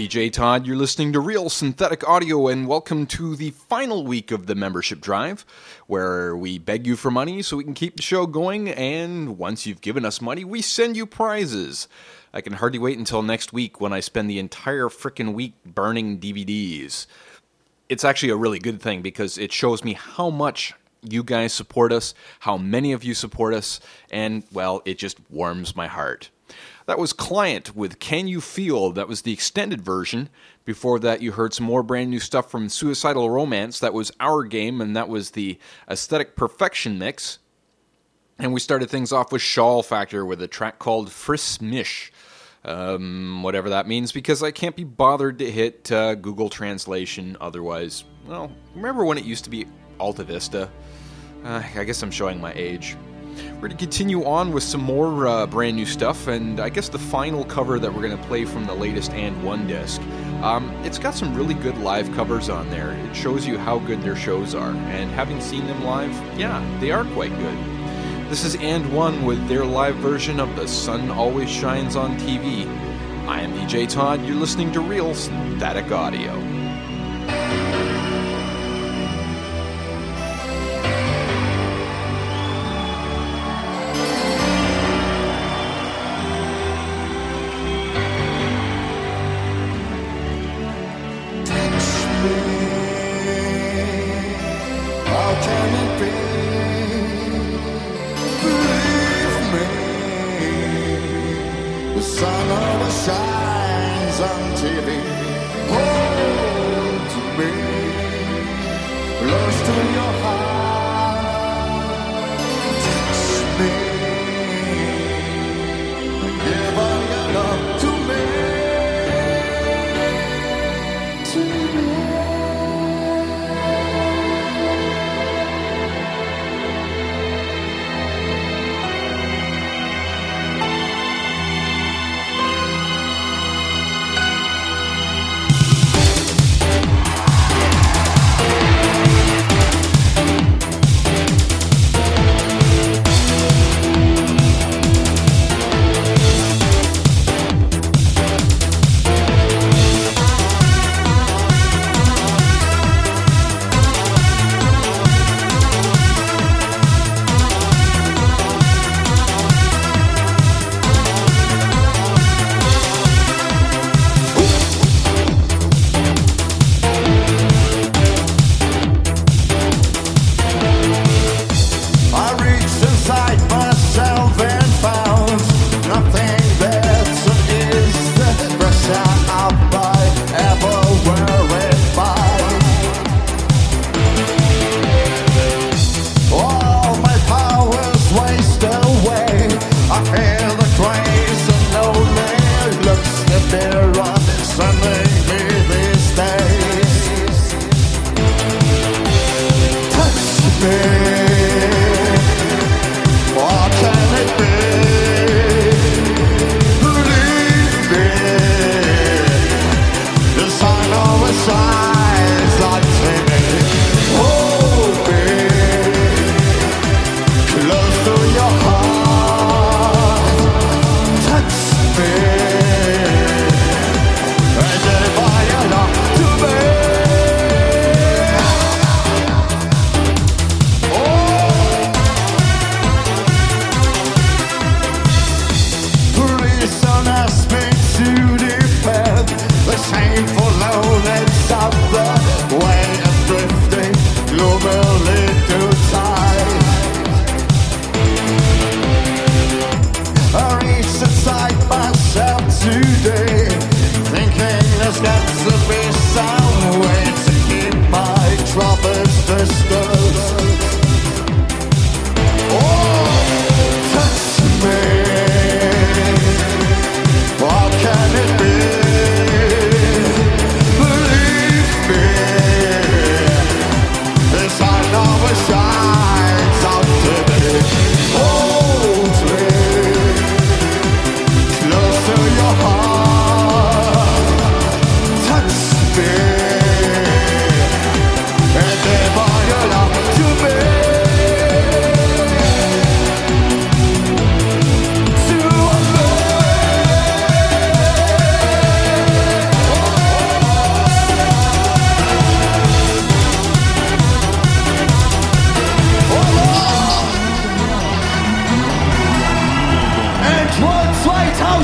DJ Todd. You're listening to Real Synthetic Audio, and welcome to the final week of the membership drive, where we beg you for money so we can keep the show going, and once you've given us money, we send you prizes. I can hardly wait until next week when I spend the entire frickin' week burning DVDs. It's actually a really good thing because it shows me how much you guys support us, how many of you support us, and, well, it just warms my heart. That was Client with Can You Feel? That was the extended version. Before that, you heard some more brand new stuff from Suicidal Romance. That was Our Game, and that was the Aesthetic Perfection mix. And we started things off with Shawl Factor with a track called Friss Mish. Whatever that means, because I can't be bothered to hit Google Translation otherwise. Well, remember when it used to be Alta Vista? I guess I'm showing my age. We're going to continue on with some more brand new stuff, and I guess the final cover that we're going to play from the latest And One disc. It's got some really good live covers on there. It shows you how good their shows are, and having seen them live, yeah, they are quite good. This is And One with their live version of The Sun Always Shines on TV. I am DJ Todd, you're listening to Real Synthetic Audio.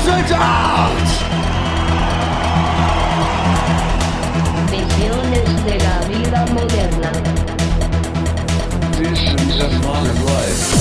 Visiones de la vida moderna. Visions of modern life.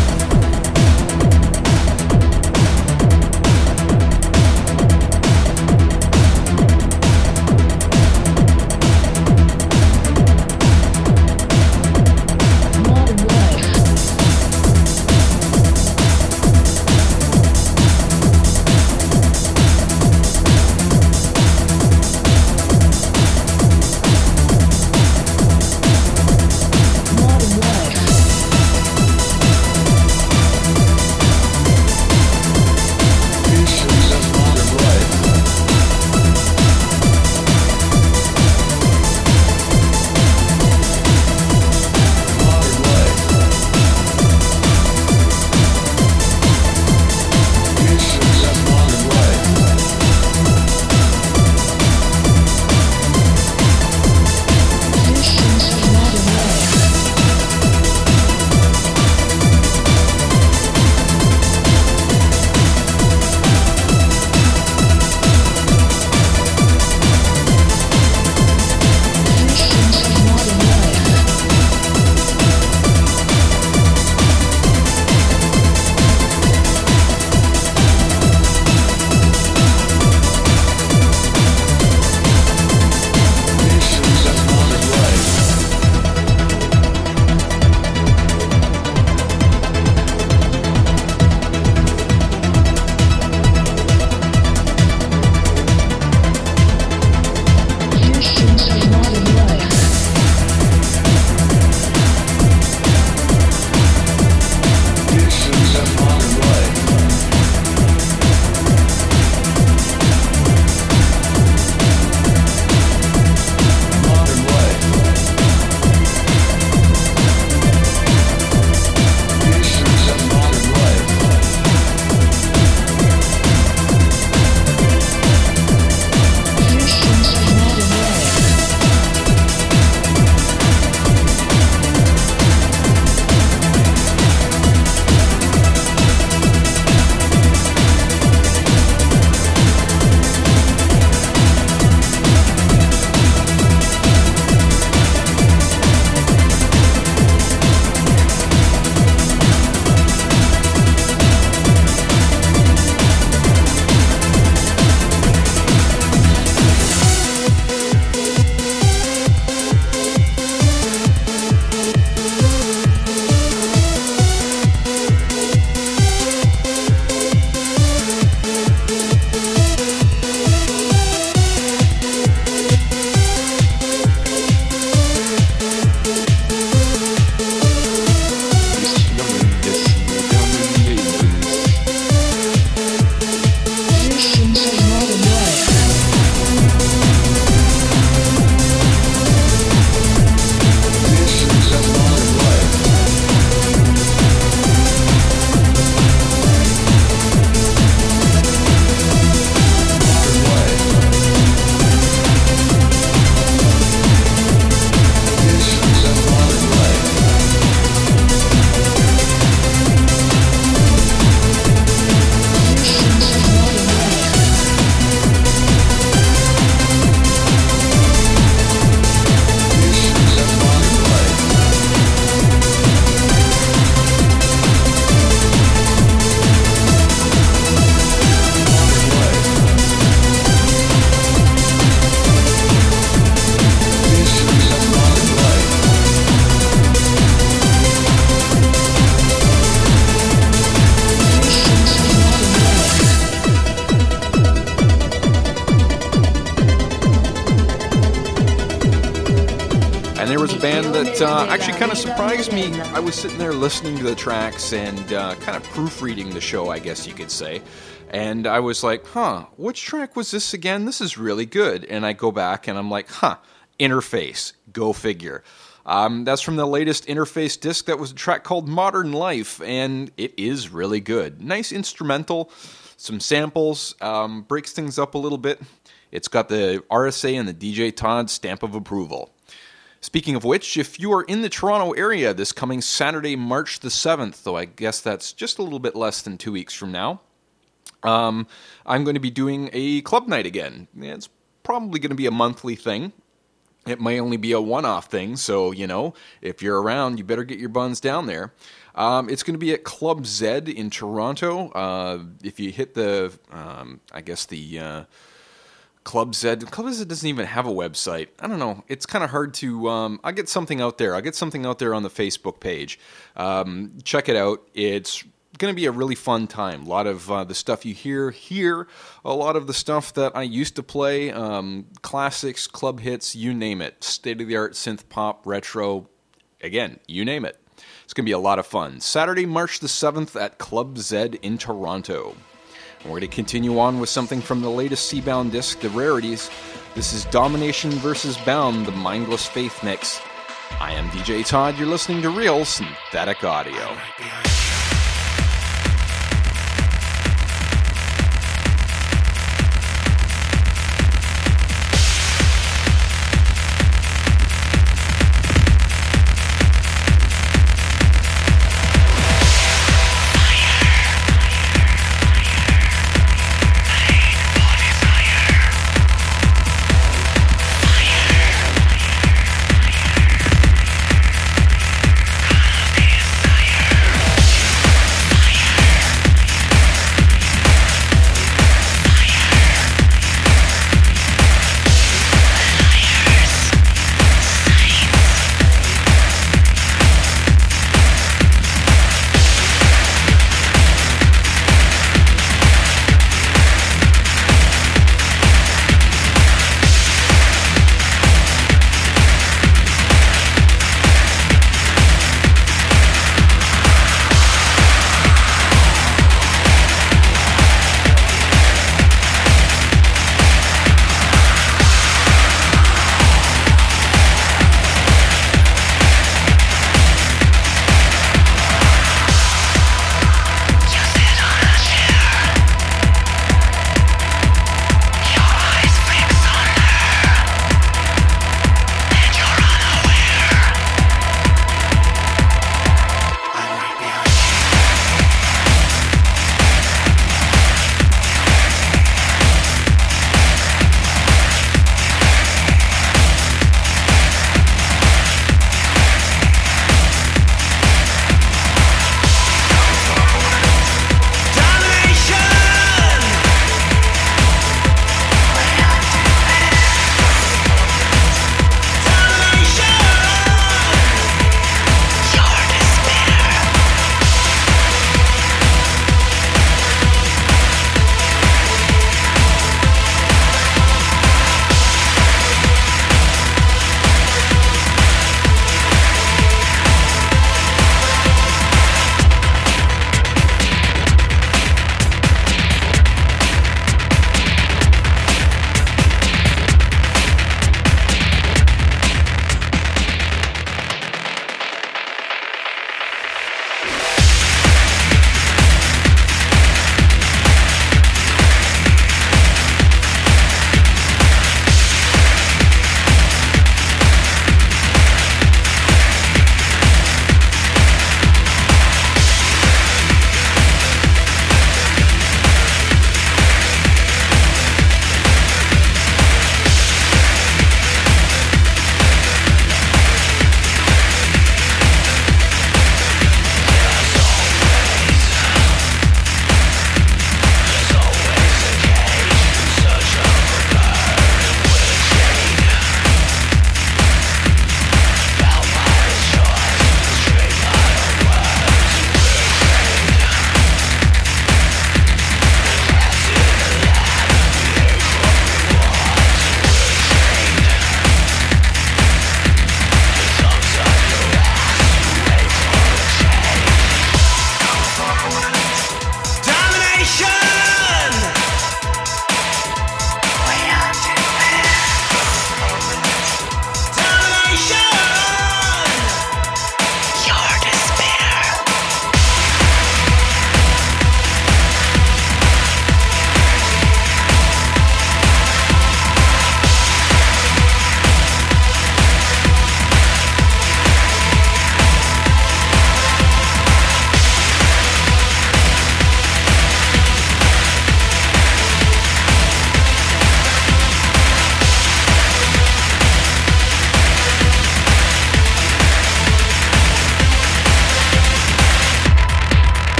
Actually kind of surprised me. I was sitting there listening to the tracks and kind of proofreading the show, I guess you could say. And I was like, which track was this again? This is really good. And I go back and I'm like, Interface. Go figure. That's from the latest Interface disc. That was a track called Modern Life, and it is really good. Nice instrumental, some samples, breaks things up a little bit. It's got the RSA and the DJ Todd stamp of approval. Speaking of which, if you are in the Toronto area this coming Saturday, March the 7th, though I guess that's just a little bit less than 2 weeks from now, I'm going to be doing a club night again. It's probably going to be a monthly thing. It may only be a one-off thing, so, if you're around, you better get your buns down there. It's going to be at Club Z in Toronto. If you hit the Club Z doesn't even have a website. I don't know. It's kind of hard to... I'll get something out there. I'll get something out there on the Facebook page. Check it out. It's going to be a really fun time. A lot of the stuff you hear here, a lot of the stuff that I used to play, classics, club hits, you name it. State-of-the-art synth pop, retro, again, you name it. It's going to be a lot of fun. Saturday, March the 7th at Club Z in Toronto. And we're going to continue on with something from the latest Seabound disc, The Rarities. This is Domination vs. Bound, the Mindless Faith mix. I am DJ Todd. You're listening to Real Synthetic Audio. Fire.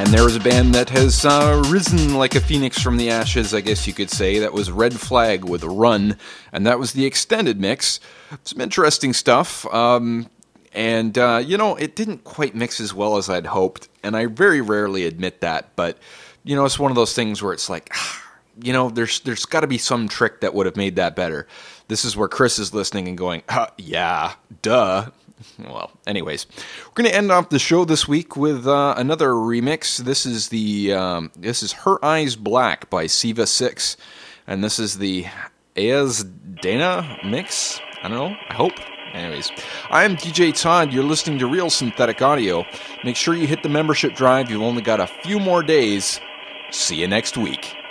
And there was a band that has risen like a phoenix from the ashes, I guess you could say. That was Red Flag with Run, and that was the extended mix. Some interesting stuff, and it didn't quite mix as well as I'd hoped, and I very rarely admit that, but, it's one of those things where it's like, there's got to be some trick that would have made that better. This is where Chris is listening and going, yeah, duh. Well, anyways, we're going to end off the show this week with another remix. This is Her Eyes Black by Siva 6, and this is the Ayaz Dana mix. I don't know. I hope. Anyways, I'm DJ Todd. You're listening to Real Synthetic Audio. Make sure you hit the membership drive. You've only got a few more days. See you next week.